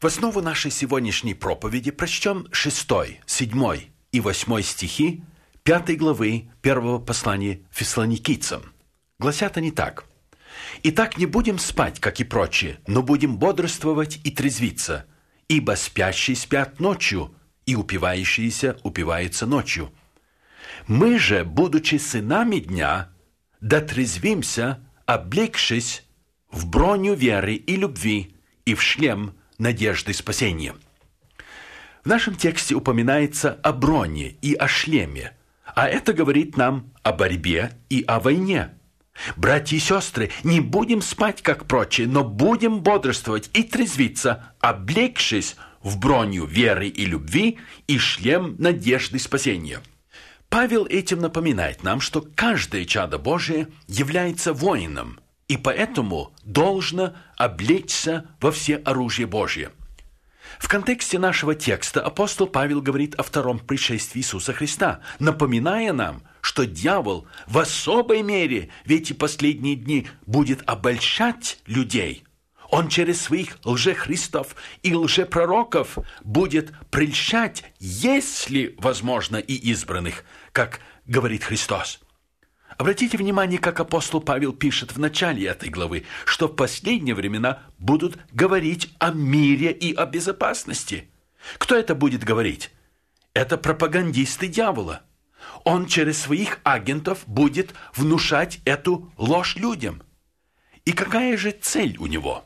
В основу нашей сегодняшней проповеди прочтем 6, 7 и 8 стихи 5 главы 1 послания Фессалоникийцам. Гласят они так. «Итак, не будем спать, как и прочие, но будем бодрствовать и трезвиться, ибо спящие спят ночью, и упивающиеся упиваются ночью. Мы же, будучи сынами дня, дотрезвимся, облегшись в броню веры и любви и в шлем надежды спасения». В нашем тексте упоминается о броне и о шлеме, а это говорит нам о борьбе и о войне. Братья и сестры, не будем спать, как прочие, но будем бодрствовать и трезвиться, облегшись в броню веры и любви и шлем надежды спасения. Павел этим напоминает нам, что каждое чадо Божие является воином, и поэтому должно облечься во все оружие Божие. В контексте нашего текста апостол Павел говорит о втором пришествии Иисуса Христа, напоминая нам, что дьявол в особой мере в эти последние дни будет обольщать людей. Он через своих лжехристов и лжепророков будет прельщать, если возможно, и избранных, как говорит Христос. Обратите внимание, как апостол Павел пишет в начале этой главы, что в последние времена будут говорить о мире и о безопасности. Кто это будет говорить? Это пропагандисты дьявола. Он через своих агентов будет внушать эту ложь людям. И какая же цель у него?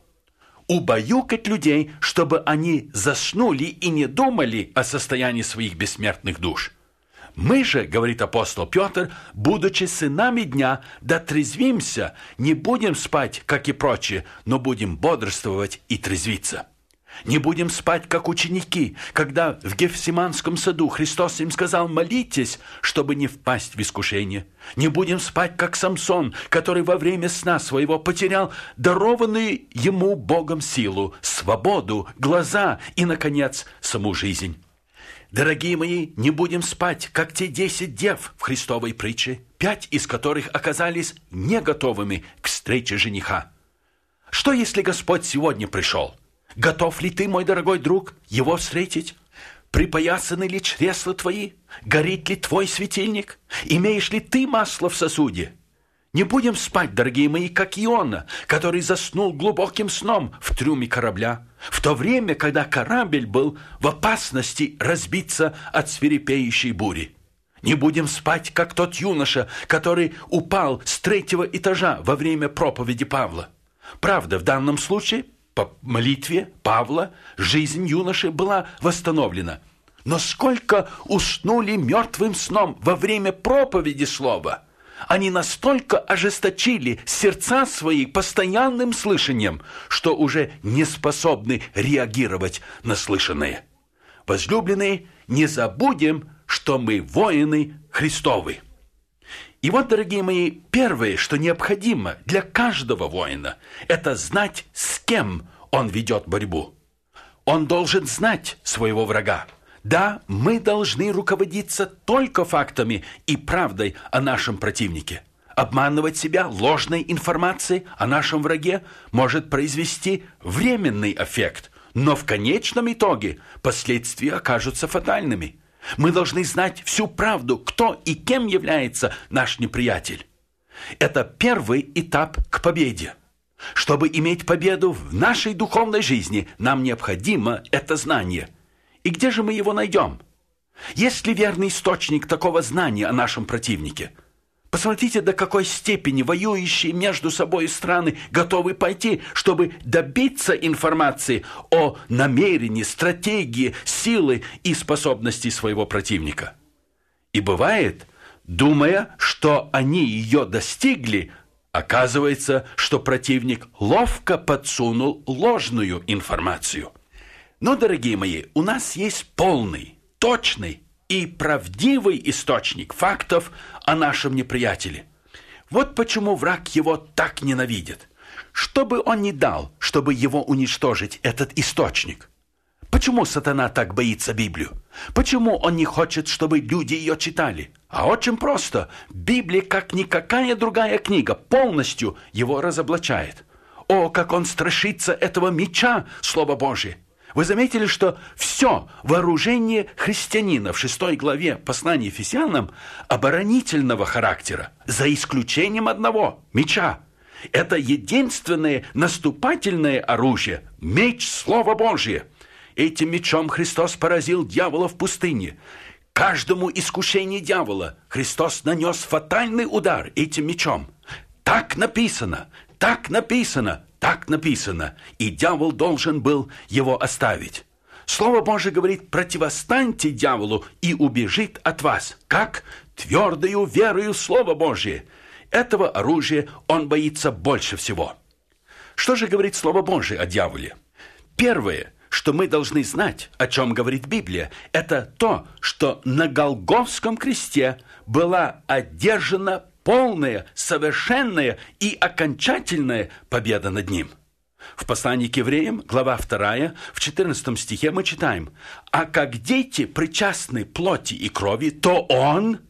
Убаюкать людей, чтобы они заснули и не думали о состоянии своих бессмертных душ. Мы же, говорит апостол Петр, будучи сынами дня, дотрезвимся, не будем спать, как и прочие, но будем бодрствовать и трезвиться. Не будем спать, как ученики, когда в Гефсиманском саду Христос им сказал: молитесь, чтобы не впасть в искушение. Не будем спать, как Самсон, который во время сна своего потерял дарованную ему Богом силу, свободу, глаза и, наконец, саму жизнь. Дорогие мои, не будем спать, как те 10 дев в Христовой притче, 5 из которых оказались не готовыми к встрече жениха. Что, если Господь сегодня пришел? Готов ли ты, мой дорогой друг, его встретить? Припоясаны ли чресла твои? Горит ли твой светильник? Имеешь ли ты масло в сосуде? Не будем спать, дорогие мои, как Иона, который заснул глубоким сном в трюме корабля, в то время, когда корабль был в опасности разбиться от свирепеющей бури. Не будем спать, как тот юноша, который упал с 3-го этажа во время проповеди Павла. Правда, в данном случае, по молитве Павла, жизнь юноши была восстановлена. Но сколько уснули мертвым сном во время проповеди слова! Они настолько ожесточили сердца свои постоянным слышанием, что уже не способны реагировать на слышанное. Возлюбленные, не забудем, что мы воины Христовы. И вот, дорогие мои, первое, что необходимо для каждого воина, это знать, с кем он ведет борьбу. Он должен знать своего врага. Да, мы должны руководиться только фактами и правдой о нашем противнике. Обманывать себя ложной информацией о нашем враге может произвести временный эффект, но в конечном итоге последствия окажутся фатальными. Мы должны знать всю правду, кто и кем является наш неприятель. Это первый этап к победе. Чтобы иметь победу в нашей духовной жизни, нам необходимо это знание. И где же мы его найдем? Есть ли верный источник такого знания о нашем противнике? Посмотрите, до какой степени воюющие между собой страны готовы пойти, чтобы добиться информации о намерении, стратегии, силы и способности своего противника. И бывает, думая, что они ее достигли, оказывается, что противник ловко подсунул ложную информацию. Но, дорогие мои, у нас есть полный, точный и правдивый источник фактов о нашем неприятеле. Вот почему враг его так ненавидит. Что бы он ни дал, чтобы его уничтожить, этот источник? Почему сатана так боится Библию? Почему он не хочет, чтобы люди ее читали? А очень просто. Библия, как никакая другая книга, полностью его разоблачает. О, как он страшится этого меча, Слово Божие! Вы заметили, что все вооружение христианина в 6 главе послания Ефесянам оборонительного характера, за исключением одного – меча. Это единственное наступательное оружие – меч Слова Божие. Этим мечом Христос поразил дьявола в пустыне. Каждому искушению дьявола Христос нанес фатальный удар этим мечом. Так написано, так написано, так написано. И дьявол должен был его оставить. Слово Божие говорит: противостаньте дьяволу, и убежит от вас. Как? Твердою верою в Слово Божие. Этого оружия он боится больше всего. Что же говорит Слово Божие о дьяволе? Первое, что мы должны знать, о чем говорит Библия, это то, что на Голгофском кресте была одержана полная, совершенная и окончательная победа над ним. В послании к евреям, глава 2, в 14 стихе мы читаем: «А как дети причастны плоти и крови, то он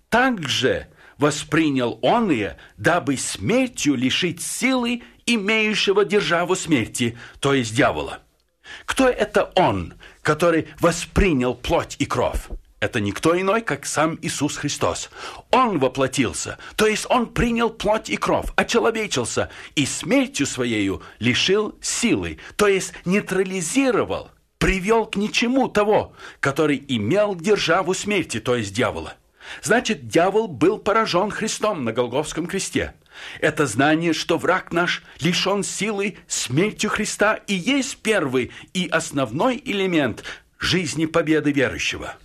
также воспринял оные, дабы смертью лишить силы имеющего державу смерти, то есть дьявола». Кто это он, который воспринял плоть и кровь? Это никто иной, как сам Иисус Христос. Он воплотился, то есть он принял плоть и кровь, очеловечился и смертью своею лишил силы, то есть нейтрализировал, привел к ничему того, который имел державу смерти, то есть дьявола. Значит, дьявол был поражен Христом на Голгофском кресте. Это знание, что враг наш лишен силы смертью Христа, и есть первый и основной элемент жизни победы верующего.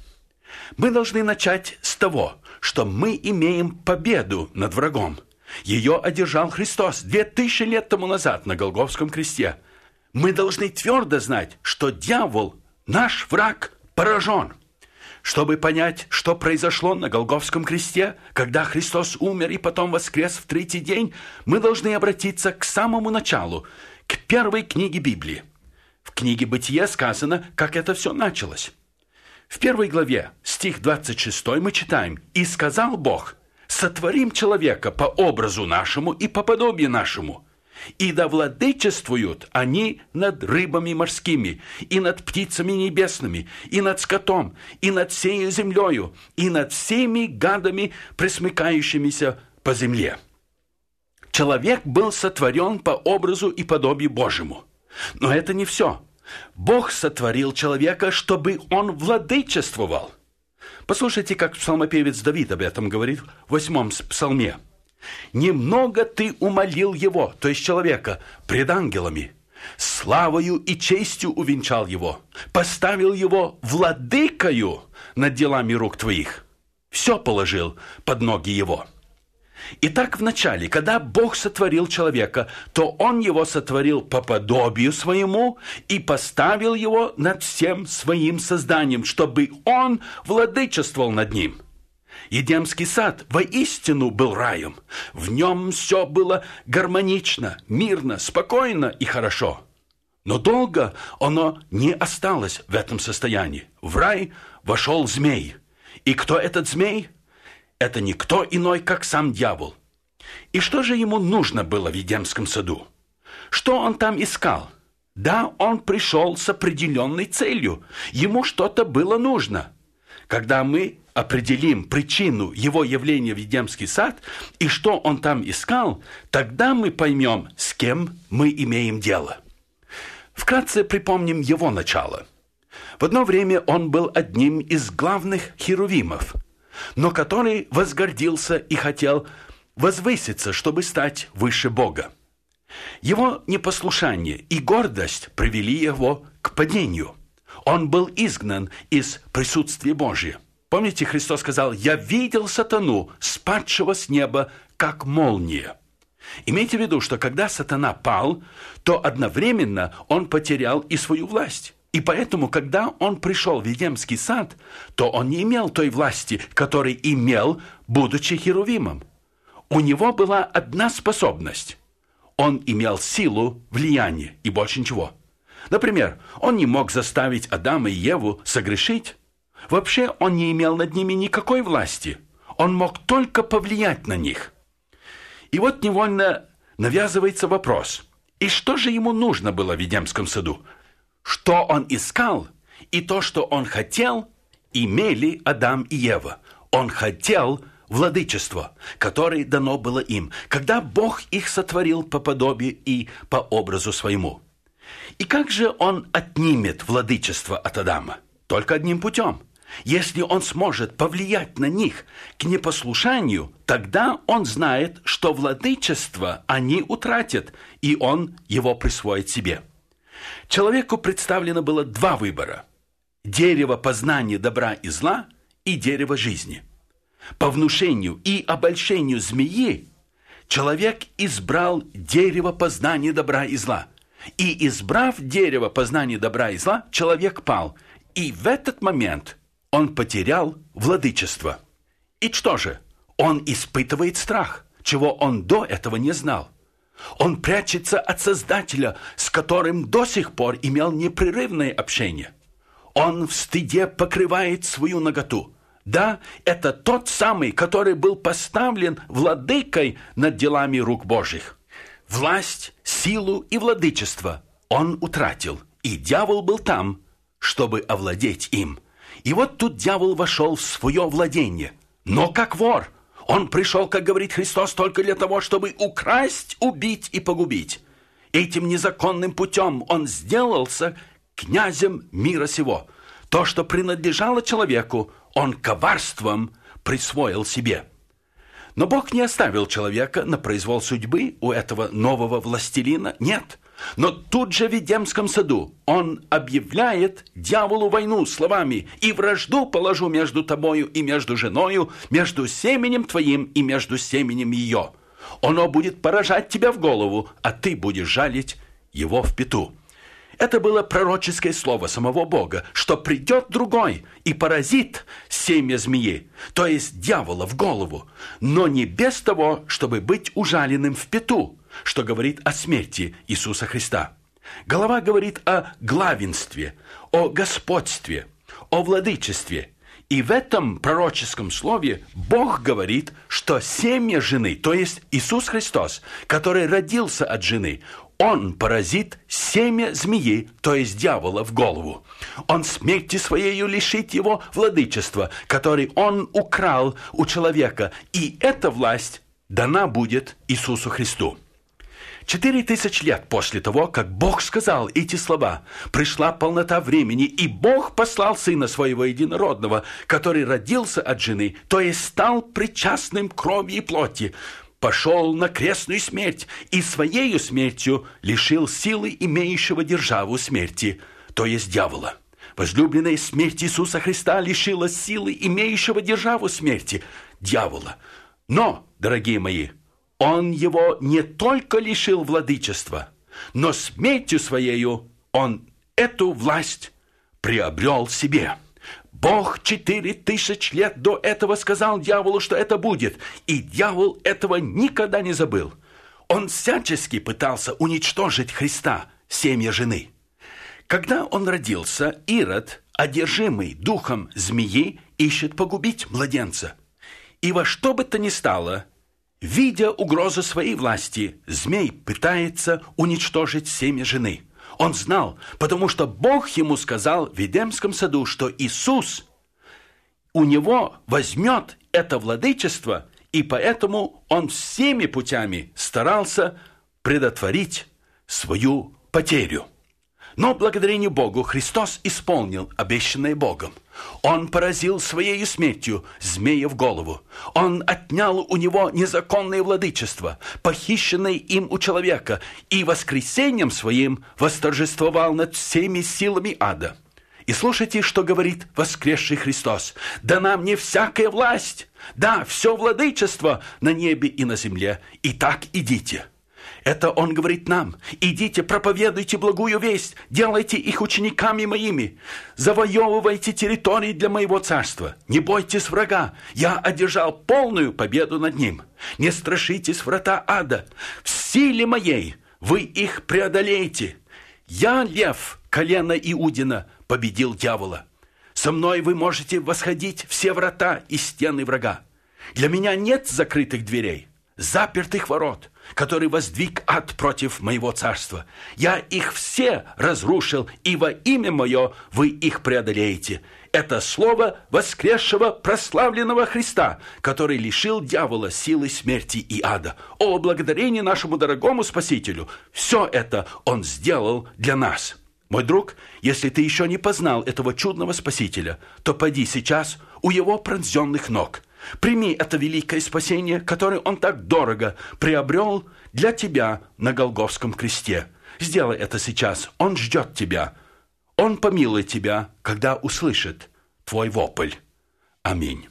Мы должны начать с того, что мы имеем победу над врагом. Ее одержал Христос 2000 лет тому назад на Голгофском кресте. Мы должны твердо знать, что дьявол, наш враг, поражен. Чтобы понять, что произошло на Голгофском кресте, когда Христос умер и потом воскрес в 3-й день, мы должны обратиться к самому началу, к первой книге Библии. В книге Бытия сказано, как это все началось. В 1 главе, стих 26, мы читаем: «И сказал Бог: сотворим человека по образу нашему и по подобию нашему, и да владычествуют они над рыбами морскими, и над птицами небесными, и над скотом, и над всею землею, и над всеми гадами, пресмыкающимися по земле». Человек был сотворен по образу и подобию Божьему. Но это не все. Бог сотворил человека, чтобы он владычествовал. Послушайте, как псалмопевец Давид об этом говорит в 8-м псалме. «Немного ты умолил его», то есть человека, пред ангелами, «славою и честью увенчал его, поставил его владыкою над делами рук твоих». Все положил под ноги его. Итак, вначале, когда Бог сотворил человека, то Он его сотворил по подобию своему и поставил его над всем своим созданием, чтобы он владычествовал над ним. Едемский сад воистину был раем. В нем все было гармонично, мирно, спокойно и хорошо. Но долго оно не осталось в этом состоянии. В рай вошел змей. И кто этот змей? Это никто иной, как сам дьявол. И что же ему нужно было в Едемском саду? Что он там искал? Да, он пришел с определенной целью. Ему что-то было нужно. Когда мы определим причину его явления в Едемский сад и что он там искал, тогда мы поймем, с кем мы имеем дело. Вкратце припомним его начало. В одно время он был одним из главных херувимов, но который возгордился и хотел возвыситься, чтобы стать выше Бога. Его непослушание и гордость привели его к падению. Он был изгнан из присутствия Божия. Помните, Христос сказал: «Я видел сатану, спадшего с неба, как молния». Имейте в виду, что когда сатана пал, то одновременно он потерял и свою власть. И поэтому, когда он пришел в Едемский сад, то он не имел той власти, которую имел, будучи херувимом. У него была одна способность. Он имел силу, влияние и больше ничего. Например, он не мог заставить Адама и Еву согрешить. Вообще он не имел над ними никакой власти. Он мог только повлиять на них. И вот невольно навязывается вопрос: и что же ему нужно было в Едемском саду? что он искал, и то, что он хотел, имели Адам и Ева. Он хотел владычество, которое дано было им, когда Бог их сотворил по подобию и по образу своему. И как же он отнимет владычество от Адама? Только одним путем. Если он сможет повлиять на них к непослушанию, тогда он знает, что владычество они утратят, и он его присвоит себе. Человеку представлено было два выбора: дерево познания добра и зла и дерево жизни. По внушению и обольщению змеи человек избрал дерево познания добра и зла. И, избрав дерево познания добра и зла, человек пал. И в этот момент он потерял владычество. И что же? Он испытывает страх, чего он до этого не знал. Он прячется от Создателя, с которым до сих пор имел непрерывное общение. Он в стыде покрывает свою наготу. Да, это тот самый, который был поставлен владыкой над делами рук Божьих. Власть, силу и владычество он утратил, и дьявол был там, чтобы овладеть им. И вот тут дьявол вошел в свое владение. Но как вор. Он пришел, как говорит Христос, только для того, чтобы украсть, убить и погубить. Этим незаконным путем он сделался князем мира сего. То, что принадлежало человеку, он коварством присвоил себе. Но Бог не оставил человека на произвол судьбы у этого нового властелина. Нет. Но тут же в Эдемском саду он объявляет дьяволу войну словами: «И вражду положу между тобою и между женою, между семенем твоим и между семенем ее. Оно будет поражать тебя в голову, а ты будешь жалить его в пяту». Это было пророческое слово самого Бога, что придет другой и поразит семя змеи, то есть дьявола, в голову, но не без того, чтобы быть ужаленным в пяту, что говорит о смерти Иисуса Христа. Голова говорит о главенстве, о господстве, о владычестве. И в этом пророческом слове Бог говорит, что семя жены, то есть Иисус Христос, который родился от жены, он поразит семя змеи, то есть дьявола, в голову. Он смерти своею лишит его владычества, который он украл у человека, и эта власть дана будет Иисусу Христу. 4000 лет после того, как Бог сказал эти слова, пришла полнота времени, и Бог послал Сына Своего Единородного, который родился от жены, то есть стал причастным крови и плоти, пошел на крестную смерть и своею смертью лишил силы имеющего державу смерти, то есть дьявола. Возлюбленная, смерть Иисуса Христа лишила силы имеющего державу смерти, дьявола. Но, дорогие мои, он его не только лишил владычества, но смертью своею он эту власть приобрел себе. Бог 4000 лет до этого сказал дьяволу, что это будет, и дьявол этого никогда не забыл. Он всячески пытался уничтожить Христа, семя жены. Когда он родился, Ирод, одержимый духом змеи, ищет погубить младенца. И во что бы то ни стало, видя угрозу своей власти, змей пытается уничтожить семя жены. Он знал, потому что Бог ему сказал в Эдемском саду, что Иисус у него возьмет это владычество, и поэтому он всеми путями старался предотвратить свою потерю. Но благодарение Богу Христос исполнил обещанное Богом. Он поразил своей смертью змея в голову. Он отнял у него незаконное владычество, похищенное им у человека, и воскресением своим восторжествовал над всеми силами ада. И слушайте, что говорит воскресший Христос: «Дана мне всякая власть, да, все владычество на небе и на земле. Итак, идите». Это он говорит нам: идите, проповедуйте благую весть, делайте их учениками моими, завоевывайте территории для моего царства, не бойтесь врага, я одержал полную победу над ним, не страшитесь врата ада, в силе моей вы их преодолеете. Я, лев, колено Иудина, победил дьявола. Со мной вы можете восходить все врата и стены врага. Для меня нет закрытых дверей, запертых ворот. который воздвиг ад против моего царства. Я их все разрушил, и во имя мое вы их преодолеете. Это слово воскресшего прославленного Христа, который лишил дьявола силы смерти и ада. О, благодарение нашему дорогому Спасителю! Все это Он сделал для нас. Мой друг, если ты еще не познал этого чудного Спасителя, то пойди сейчас у Его пронзенных ног. Прими это великое спасение, которое Он так дорого приобрел для тебя на Голгофском кресте. Сделай это сейчас. Он ждет тебя. Он помилует тебя, когда услышит твой вопль. Аминь.